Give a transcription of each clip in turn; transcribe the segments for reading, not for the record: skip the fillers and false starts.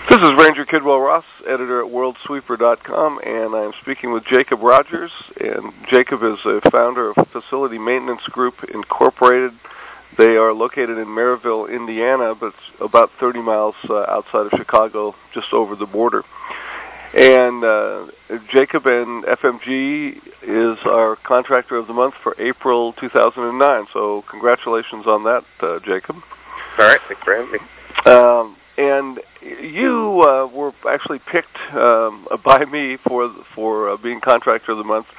This is Ranger Kidwell Ross, editor at WorldSweeper.com, and I'm speaking with Jacob Rogers. And Jacob is a founder of Facility Maintenance Group Incorporated. They are located in Maryville, Indiana, but it's about 30 miles outside of Chicago, just over the border. And Jacob and FMG is our contractor of the month for April 2009. So congratulations on that, Jacob. All right, thanks for having me. And you were actually picked by me for being contractor of the month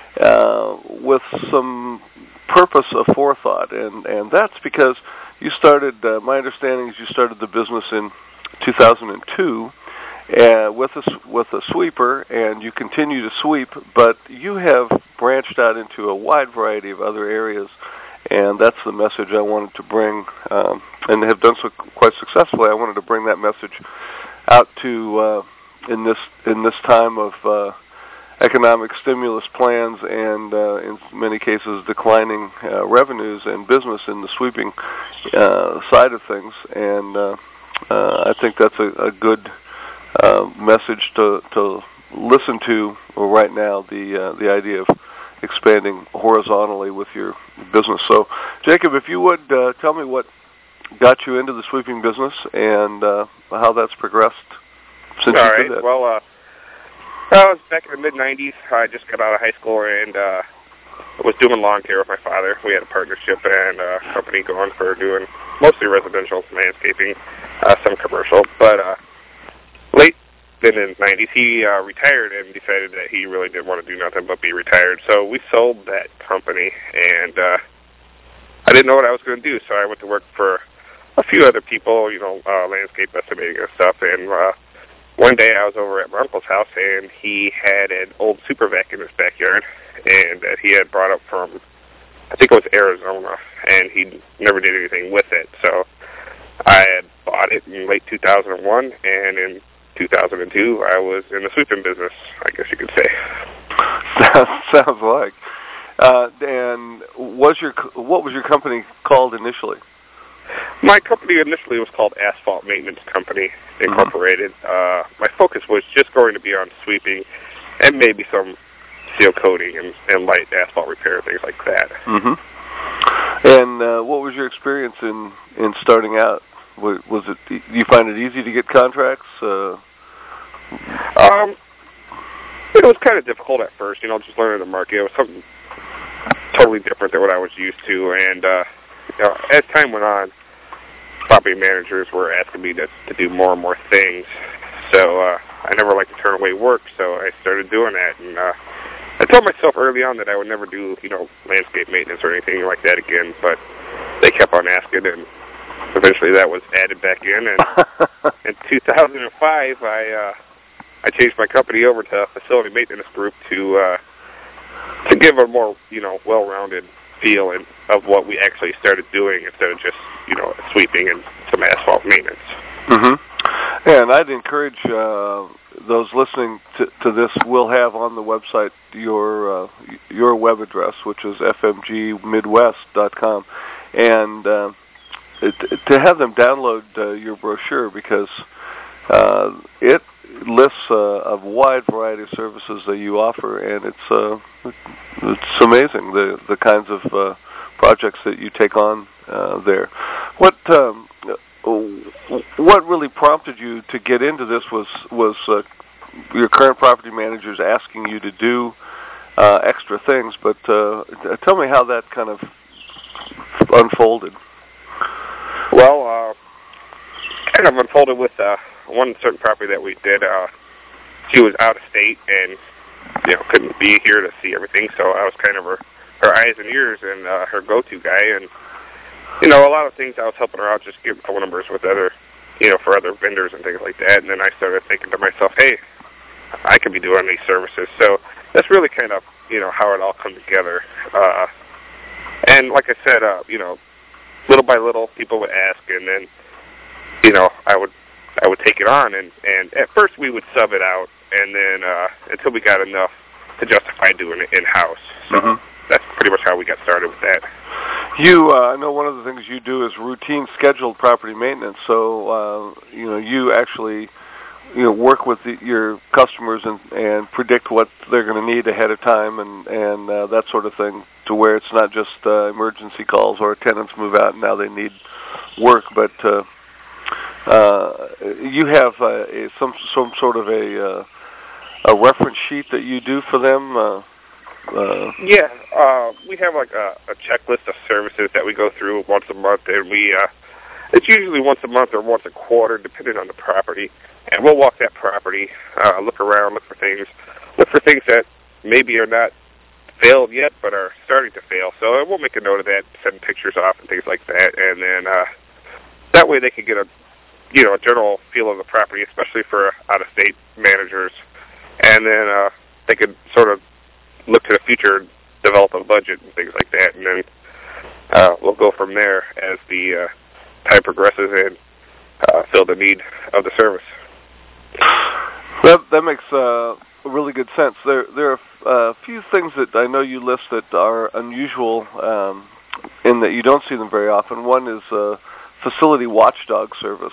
with some purpose of forethought, and that's because you started. My understanding is you started the business in 2002 with a sweeper, and you continue to sweep, but you have branched out into a wide variety of other areas. And that's the message I wanted to bring, and have done so quite successfully. I wanted to bring that message out to in this time of economic stimulus plans and in many cases declining revenues and business in the sweeping side of things. And I think that's a good message to listen to right now. The idea of expanding horizontally with your business. So, Jacob, if you would tell me what got you into the sweeping business and how that's progressed since you did that. Well, I was back in the mid-'90s. I just got out of high school and was doing lawn care with my father. We had a partnership and a company going for doing mostly residential landscaping, some commercial. But late in the 90s, he retired and decided that he really didn't want to do nothing but be retired. So we sold that company, and I didn't know what I was going to do, so I went to work for a few other people, landscape estimating and stuff. And one day I was over at my uncle's house, and he had an old super vac in his backyard, and that he had brought up from, I think it was Arizona, and he never did anything with it. So I had bought it in late 2001, and in 2002, I was in the sweeping business, I guess you could say. Sounds like. And what was your company called initially? My company initially was called Asphalt Maintenance Company Incorporated. My focus was just going to be on sweeping and maybe some seal coating and light asphalt repair, things like that. Mm-hmm. And what was your experience in starting out? Was it? Do you find it easy to get contracts? It was kind of difficult at first, just learning the market. It was something totally different than what I was used to, and as time went on, property managers were asking me to do more and more things. So I never liked to turn away work, so I started doing that. And I told myself early on that I would never do, landscape maintenance or anything like that again, but they kept on asking, and eventually that was added back in. And in 2005, I changed my company over to Facility Maintenance Group to give a more, well-rounded feel of what we actually started doing instead of just, sweeping and some asphalt maintenance. Mm-hmm. And I'd encourage those listening to this will have on the website your web address, which is fmgmidwest.com, and to have them download your brochure, because it lists a wide variety of services that you offer, and it's amazing the kinds of projects that you take on there. What really prompted you to get into this was your current property managers asking you to do extra things, but tell me how that kind of unfolded. Well, kind of unfolded with one certain property that we did. She was out of state and couldn't be here to see everything, so I was kind of her eyes and ears and her go-to guy. And a lot of things I was helping her out, just giving phone numbers with other, for other vendors and things like that. And then I started thinking to myself, hey, I could be doing these services. So that's really kind of how it all come together. And like I said, little by little, people would ask, and then I would take it on, and at first we would sub it out, and then until we got enough to justify doing it in-house. So that's pretty much how we got started with that. I know one of the things you do is routine scheduled property maintenance, so you actually work with your customers and predict what they're going to need ahead of time and that sort of thing, to where it's not just emergency calls or tenants move out and now they need work, but you have some sort of a reference sheet that you do for them. We have like a checklist of services that we go through once a month, and it's usually once a month or once a quarter, depending on the property. And we'll walk that property, look around, look for things that maybe are not failed yet, but are starting to fail. So we'll make a note of that, send pictures off and things like that, and then that way they can get a general feel of the property, especially for out-of-state managers, and then they could sort of look to the future, develop a budget and things like that, and then we'll go from there as the time progresses and fill the need of the service. That makes really good sense. There are a few things that I know you list that are unusual in that you don't see them very often. One is facility watchdog service.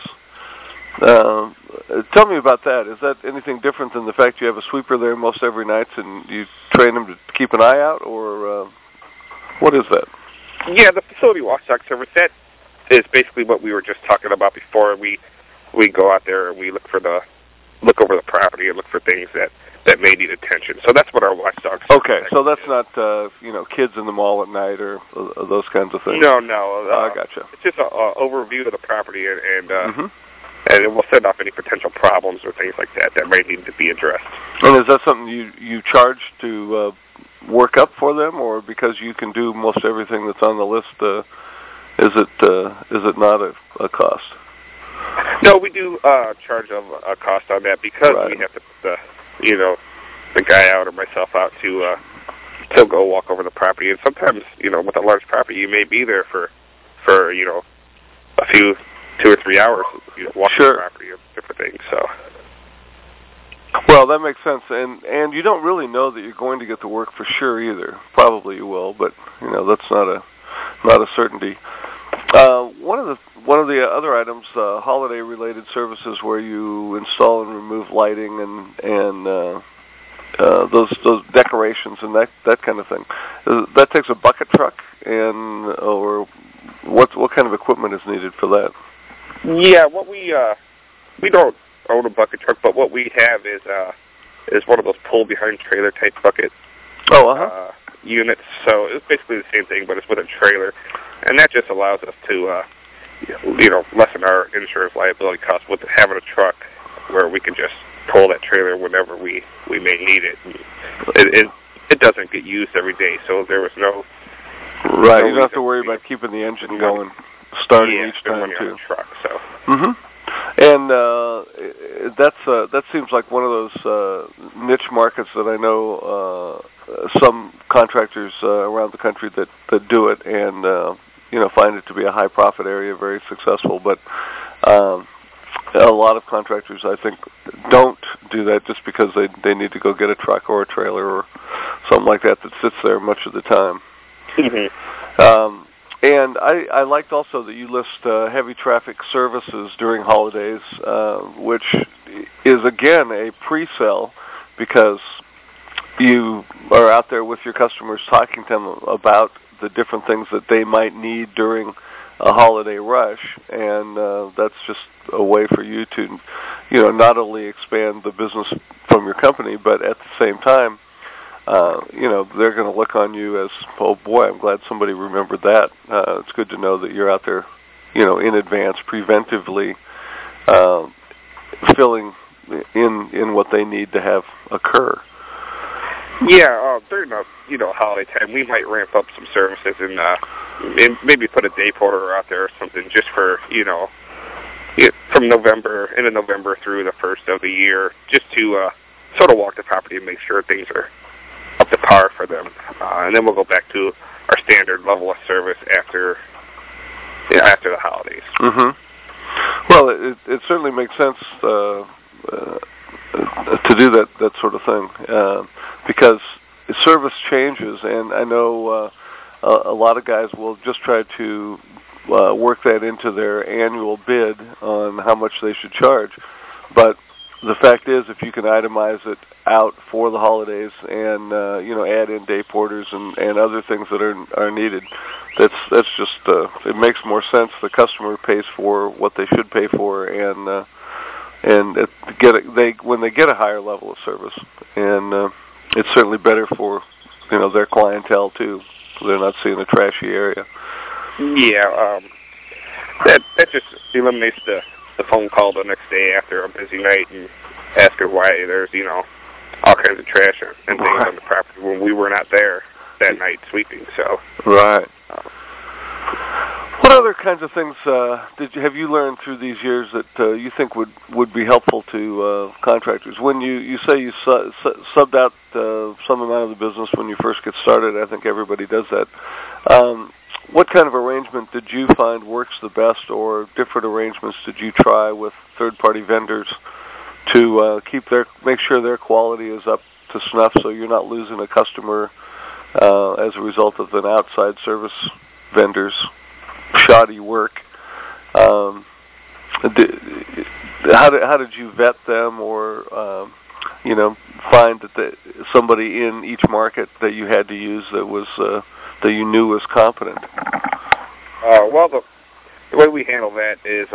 Tell me about that. Is that anything different than the fact you have a sweeper there most every night and you train them to keep an eye out, or what is that? Yeah, the facility watchdog service, that is basically what we were just talking about before. We go out there and we look over the property and look for things that may need attention. So that's what our watchdog service Okay, so that's not kids in the mall at night or those kinds of things. No. I gotcha. It's just an overview of the property and it will send off any potential problems or things like that may need to be addressed. And is that something you charge to work up for them, or because you can do most everything that's on the list, is it not a cost? No, we do charge a cost on that because we have to put the guy out or myself out to go walk over the property. And sometimes, with a large property, you may be there for a few 2 or 3 hours, walking the property or different things. So. Well, that makes sense, and you don't really know that you're going to get the work for sure either. Probably you will, but that's not a certainty. One of the other items, holiday-related services, where you install and remove lighting and those decorations and that kind of thing. That takes a bucket truck, or what kind of equipment is needed for that? Yeah, what we don't own a bucket truck, but what we have is one of those pull-behind trailer type bucket units. So it's basically the same thing, but it's with a trailer, and that just allows us to lessen our insurance liability costs with having a truck where we can just pull that trailer whenever we may need it. It doesn't get used every day, so there was no. Right, you don't have to worry about keeping the engine going, starting each time too. On the truck, so. Mm-hmm. And that seems like one of those niche markets that I know some contractors around the country that do it and find it to be a high profit area, very successful. But a lot of contractors, I think, don't do that just because they need to go get a truck or a trailer or something like that sits there much of the time. Mm-hmm. And I liked also that you list heavy traffic services during holidays, which is, again, a pre-sale because you are out there with your customers talking to them about the different things that they might need during a holiday rush, and that's just a way for you to, not only expand the business from your company, but at the same time, they're going to look on you as, oh boy, I'm glad somebody remembered that. It's good to know that you're out there, in advance, preventively filling in what they need to have occur. Yeah, during the holiday time, we might ramp up some services and maybe put a day porter out there or something just for from into November through the first of the year, just to sort of walk the property and make sure things are up to par for them, and then we'll go back to our standard level of service after the holidays. Mm-hmm. Well, it certainly makes sense to do that sort of thing because service changes, and I know a lot of guys will just try to work that into their annual bid on how much they should charge, but the fact is, if you can itemize it out for the holidays and add in day porters and other things that are needed, that's just it makes more sense. The customer pays for what they should pay for, and when they get a higher level of service, and it's certainly better for their clientele too. So they're not seeing a trashy area. Yeah, that just eliminates the phone call the next day after a busy night and ask her why there's all kinds of trash and things on the property when we were not there that night sweeping. So right. What other kinds of things have you learned through these years that you think would be helpful to contractors? When you say you subbed out some amount of the business when you first get started, I think everybody does that. What kind of arrangement did you find works the best, or different arrangements did you try with third-party vendors to make sure their quality is up to snuff, so you're not losing a customer as a result of an outside service vendor's shoddy work? How did you vet them, or find that somebody in each market that you had to use that you knew was competent? Well, the way we handle that is,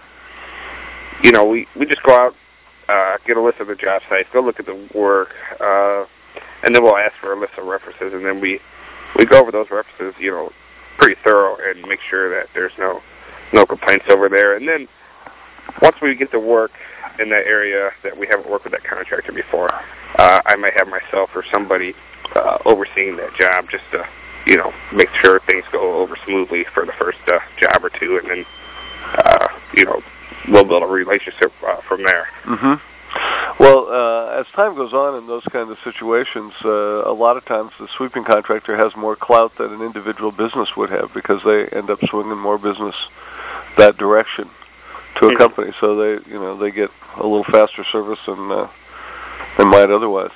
we just go out, get a list of the job sites, go look at the work, and then we'll ask for a list of references, and then we go over those references, pretty thorough, and make sure that there's no complaints over there. And then once we get to work in that area that we haven't worked with that contractor before, I might have myself or somebody overseeing that job just to make sure things go over smoothly for the first job or two, and then we'll build a relationship from there. Mm-hmm. Well, as time goes on in those kinds of situations, a lot of times the sweeping contractor has more clout than an individual business would have, because they end up swinging more business that direction to a company, so they get a little faster service than might otherwise.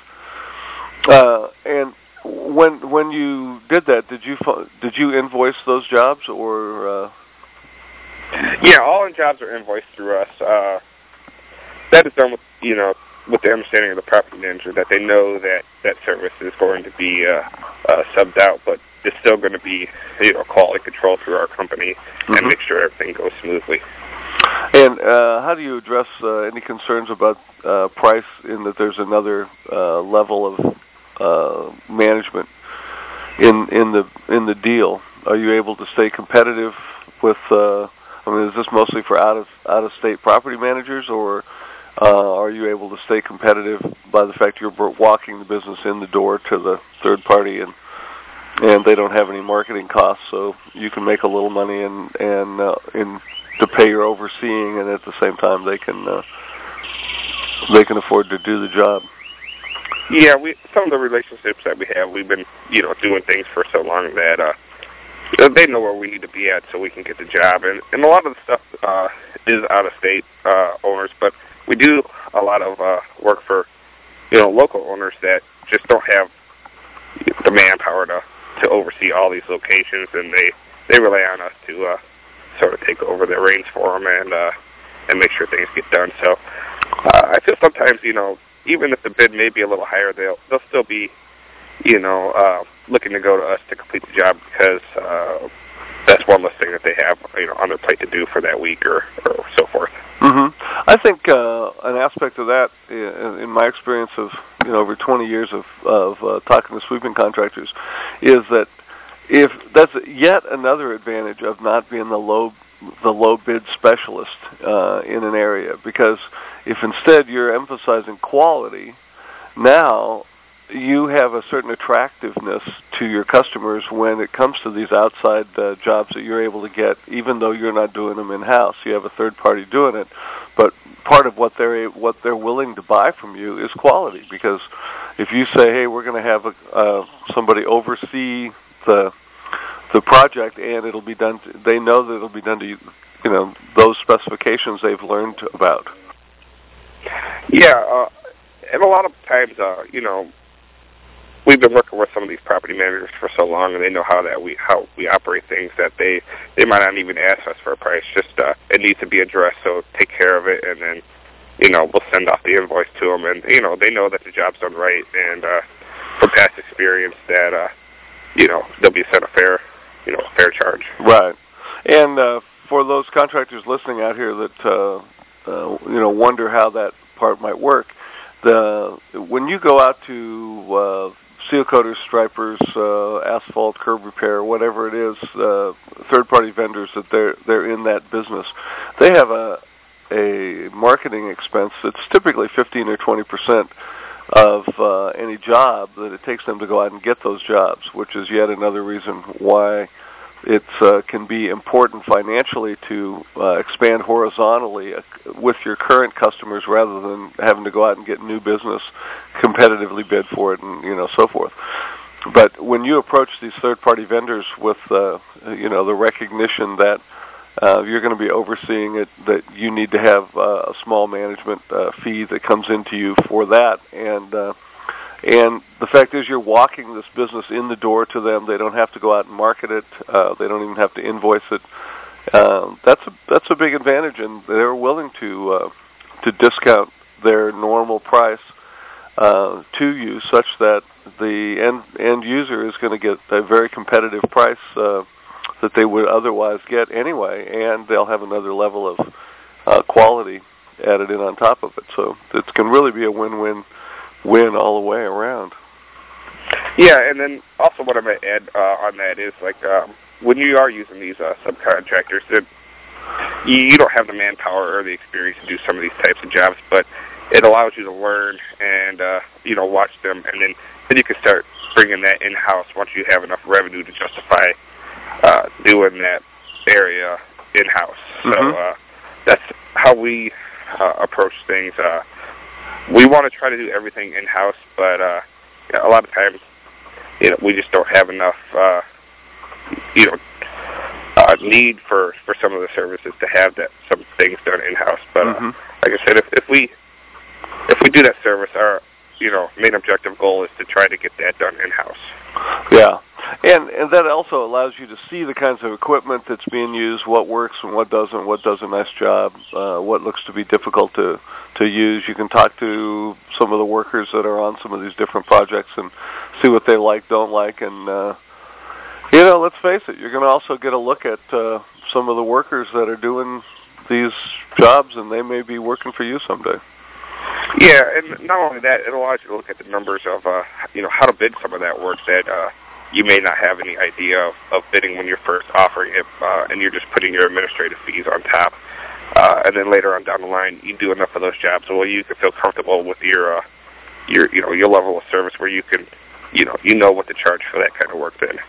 And when you did that, did you invoice those jobs, or? Yeah, all our jobs are invoiced through us. That is done with with the understanding of the property manager that they know that service is going to be subbed out, but it's still going to be quality control through our company, mm-hmm. and make sure everything goes smoothly. And how do you address any concerns about price, in that there's another level of management in the deal? Are you able to stay competitive with? Is this mostly for out of state property managers, or are you able to stay competitive by the fact you're walking the business in the door to the third party, and they don't have any marketing costs, so you can make a little money and to pay your overseeing, and at the same time they can afford to do the job? Yeah, some of the relationships that we have, we've been doing things for so long that they know where we need to be at, so we can get the job. And a lot of the stuff is out of state owners, but we do a lot of work for local owners that just don't have the manpower to oversee all these locations, and they rely on us to sort of take over their reins for them and make sure things get done. So I feel sometimes even if the bid may be a little higher, they'll still be looking to go to us to complete the job, because that's one less thing that they have on their plate to do for that week or so forth. Mm-hmm. I think an aspect of that, in my experience of over 20 years of talking to sweeping contractors, is that if that's yet another advantage of not being the low bid specialist in an area, because if instead you're emphasizing quality, now you have a certain attractiveness to your customers when it comes to these outside jobs that you're able to get, even though you're not doing them in-house. You have a third party doing it, but part of what they're willing to buy from you is quality, because if you say, hey, we're going to have somebody oversee the project, and it'll be done, they know that it'll be done to those specifications they've learned about. Yeah, and a lot of times, we've been working with some of these property managers for so long, and they know how we operate things, that they might not even ask us for a price. Just it needs to be addressed, so take care of it, and then we'll send off the invoice to them, and they know that the job's done right, and from past experience that they'll be sent a fair charge. Right. And for those contractors listening out here that wonder how that part might work, when you go out to seal coaters, stripers, asphalt, curb repair, whatever it is, third-party vendors that they're in that business, they have a marketing expense that's typically 15 or 20% of any job that it takes them to go out and get those jobs, which is yet another reason why it can be important financially to expand horizontally with your current customers rather than having to go out and get new business, competitively bid for it, and so forth. But when you approach these third-party vendors with the recognition that you're going to be overseeing it, that you need to have a small management fee that comes into you for that, and the fact is you're walking this business in the door to them. They don't have to go out and market it. They don't even have to invoice it. That's a big advantage, and they're willing to discount their normal price to you, such that the end user is going to get a very competitive price that they would otherwise get anyway, and they'll have another level of quality added in on top of it. So it can really be a win-win all the way around. Yeah, and then also what I might add on that is, when you are using these subcontractors, that you don't have the manpower or the experience to do some of these types of jobs, but it allows you to learn and watch them, and then you can start bringing that in-house once you have enough revenue to justify doing that area in-house. Mm-hmm. So that's how we approach things. We want to try to do everything in-house, but a lot of times, we just don't have enough, need for some of the services to have some things done in-house. But mm-hmm. Like I said, if we do that service, our main objective goal is to try to get that done in-house. Yeah, and that also allows you to see the kinds of equipment that's being used, what works and what doesn't, what does a nice job, what looks to be difficult to use. You can talk to some of the workers that are on some of these different projects and see what they like, don't like, and let's face it, you're going to also get a look at some of the workers that are doing these jobs, and they may be working for you someday. Yeah, and not only that, it allows you to look at the numbers of, how to bid some of that work that you may not have any idea of bidding when you're first offering it, and you're just putting your administrative fees on top. And then later on down the line, you do enough of those jobs where you can feel comfortable with your level of service, where you can, what to charge for that kind of work then.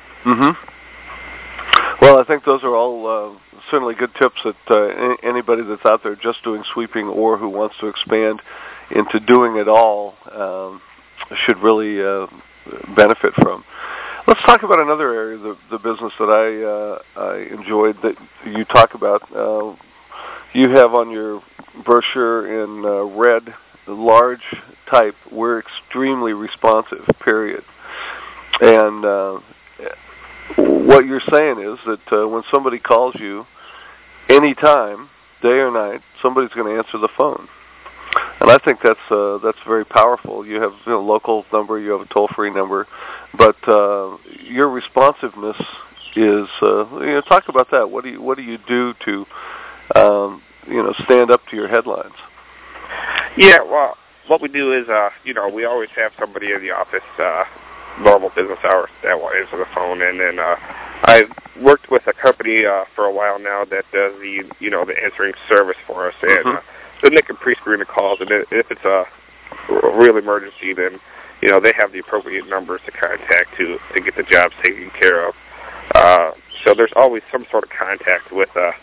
Mm-hmm. Well, I think those are all certainly good tips that anybody that's out there just doing sweeping or who wants to expand into doing it all should really benefit from. Let's talk about another area of the business that I enjoyed that you talk about. You have on your brochure in red, large type, we're extremely responsive, period. And what you're saying is that when somebody calls you, anytime, day or night, somebody's going to answer the phone. And I think that's very powerful. You have a local number, you have a toll-free number, but your responsiveness is. Talk about that. What do you do to stand up to your headlines? Yeah, well, what we do is we always have somebody in the office, normal business hours, that will answer the phone, and then I've worked with a company for a while now that does the answering service for us, and then they can pre-screen the calls, and if it's a real emergency, then they have the appropriate numbers to contact to get the jobs taken care of. So there's always some sort of contact with the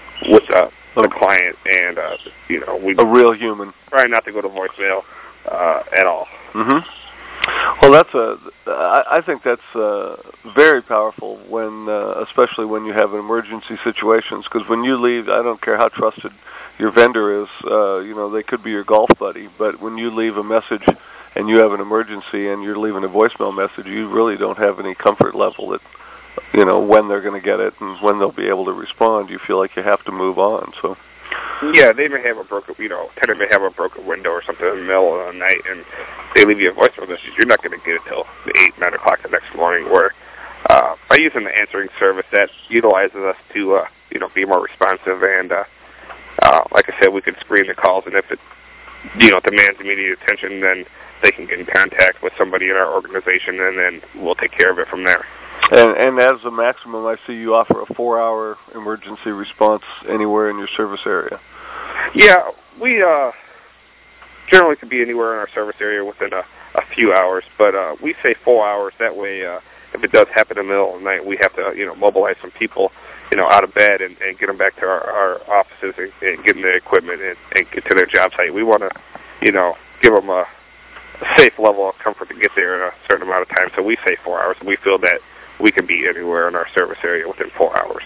client, and we a real human. Try not to go to voicemail at all. Mm-hmm. Well, I think that's very powerful when, especially when you have emergency situations. Because when you leave, I don't care how trusted your vendor is. They could be your golf buddy, but when you leave a message and you have an emergency and you're leaving a voicemail message, you really don't have any comfort level that when they're going to get it and when they'll be able to respond. You feel like you have to move on. So Yeah, they may have a broken, tenant may have a broken window or something in the middle of the night, and they leave you a voicemail message. You're not going to get it till 8, 9 o'clock the next morning. Where by using the answering service, that utilizes us to, be more responsive. And like I said, we can screen the calls, and if it, demands immediate attention, then they can get in contact with somebody in our organization, and then we'll take care of it from there. And as a maximum, I see you offer a 4-hour emergency response anywhere in your service area. Yeah, we generally can be anywhere in our service area within a few hours, but we say 4 hours. That way, if it does happen in the middle of the night, we have to, mobilize some people, out of bed and get them back to our offices and get them the equipment and get to their job site. We want to, give them a safe level of comfort to get there in a certain amount of time. So we say 4 hours, and we feel that we can be anywhere in our service area within 4 hours.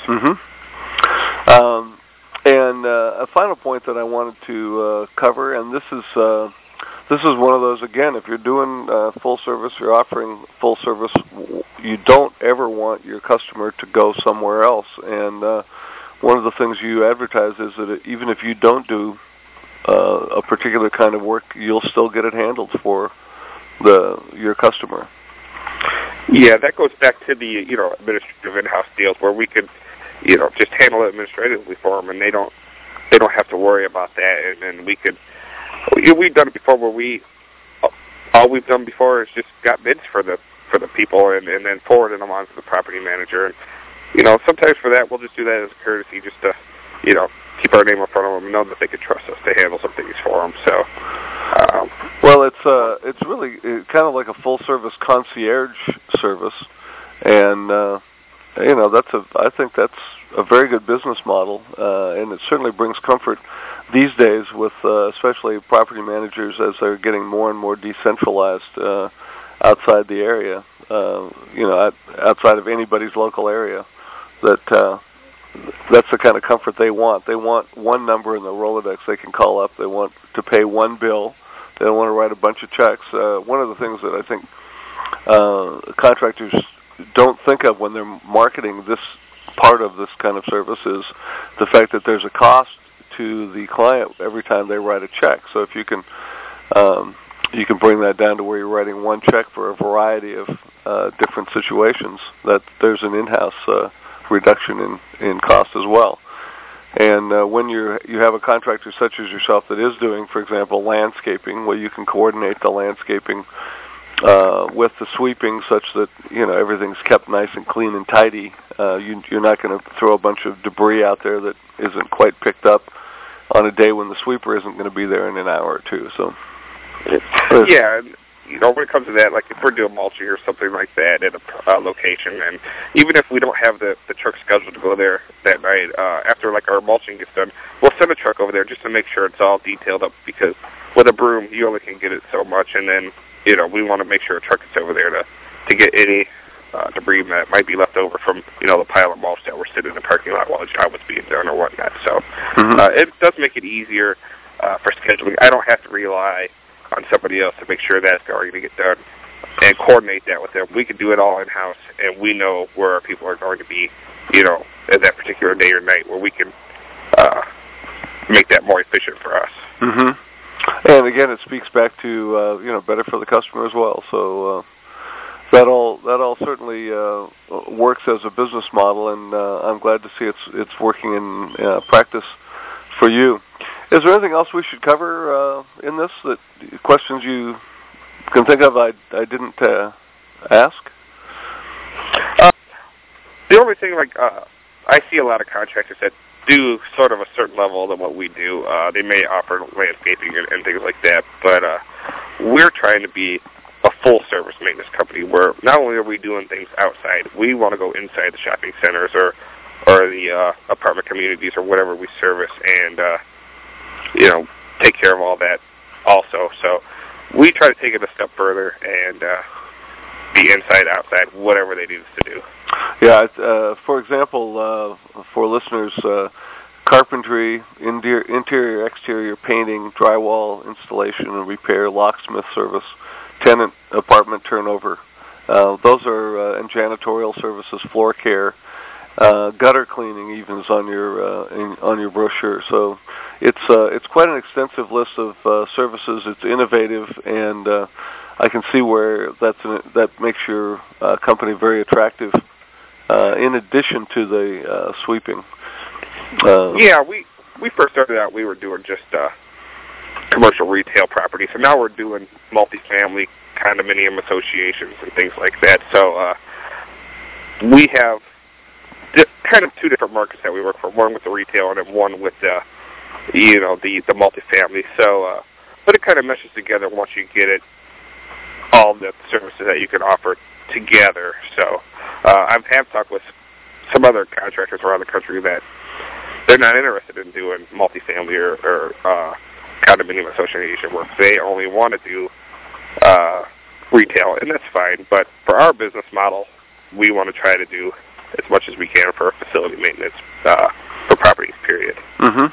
Mm-hmm. And a final point that I wanted to cover, and this is one of those, again, if you're doing full service, you're offering full service, you don't ever want your customer to go somewhere else. And one of the things you advertise is that even if you don't do a particular kind of work, you'll still get it handled for your customer. Yeah, that goes back to the administrative in-house deals where we could just handle it administratively for them, and they don't have to worry about that. And we could we've done it before where all we've done before is just got bids for the people and then forwarded them on to the property manager. And sometimes for that we'll just do that as a courtesy, just to keep our name in front of them and know that they could trust us to handle some things for them. So, well, it's really kind of like a full service concierge service, and I think that's a very good business model, and it certainly brings comfort these days with especially property managers as they're getting more and more decentralized outside the area, outside of anybody's local area. That's the kind of comfort they want. They want one number in the Rolodex they can call up. They want to pay one bill. They don't want to write a bunch of checks. One of the things that I think contractors don't think of when they're marketing this part of this kind of service is the fact that there's a cost to the client every time they write a check. So if you can bring that down to where you're writing one check for a variety of different situations, that there's an in-house reduction in cost as well. And when you have a contractor such as yourself that is doing, for example, landscaping, where you can coordinate the landscaping with the sweeping such that everything's kept nice and clean and tidy. You're not going to throw a bunch of debris out there that isn't quite picked up on a day when the sweeper isn't going to be there in an hour or two. So, yeah, when it comes to that, like if we're doing mulching or something like that at a location, and even if we don't have the truck scheduled to go there that night, after like our mulching gets done, we'll send a truck over there just to make sure it's all detailed up, because with a broom you only can get it so much, and then we want to make sure a truck is over there to get any debris that might be left over from the pile of mulch that we're sitting in the parking lot while the job was being done or whatnot. So it does make it easier for scheduling. I don't have to rely on somebody else to make sure that's going to get done and coordinate that with them. We can do it all in-house, and we know where our people are going to be, at that particular day or night, where we can make that more efficient for us. Mm-hmm. And again, it speaks back to better for the customer as well. So that all certainly works as a business model, and I'm glad to see it's working in practice for you. Is there anything else we should cover in this? Questions you can think of I didn't ask? The only thing, I see a lot of contractors that do sort of a certain level than what we do. They may offer landscaping and things like that, but we're trying to be a full-service maintenance company where not only are we doing things outside, we want to go inside the shopping centers or the apartment communities or whatever we service and take care of all that also. So we try to take it a step further and be inside, outside, whatever they need us to do. Yeah, for example, for listeners, carpentry, interior, exterior painting, drywall installation and repair, locksmith service, tenant apartment turnover. Those are and janitorial services, floor care, gutter cleaning even is on your brochure. So it's quite an extensive list of services. It's innovative, and I can see where that makes your company very attractive. In addition to the sweeping. We first started out. We were doing just commercial retail property. So now we're doing multifamily condominium associations and things like that. So we have kind of two different markets that we work for. One with the retail and then one with the multifamily. So, but it kind of meshes together once you get it, all the services that you can offer together. So I have talked with some other contractors around the country that they're not interested in doing multifamily or condominium association work. They only want to do retail, and that's fine. But for our business model, we want to try to do as much as we can for facility maintenance for properties, period. Mm-hmm.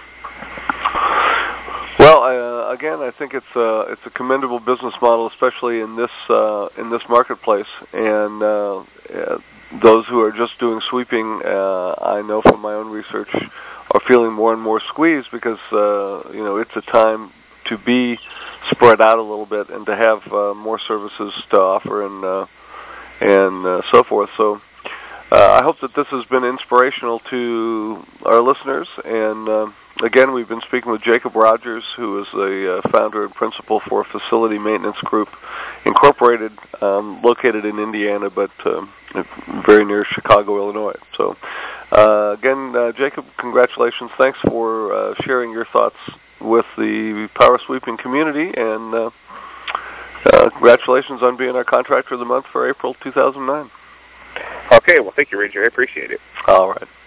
Well, again, I think it's a commendable business model, especially in this marketplace. And those who are just doing sweeping, I know from my own research, are feeling more and more squeezed because it's a time to be spread out a little bit and to have more services to offer and so forth. So I hope that this has been inspirational to our listeners. And again, we've been speaking with Jacob Rogers, who is the founder and principal for Facility Maintenance Group, Incorporated, located in Indiana, but very near Chicago, Illinois. So again, Jacob, congratulations. Thanks for sharing your thoughts with the power sweeping community, and congratulations on being our Contractor of the Month for April 2009. Okay, well, thank you, Ranger. I appreciate it. All right.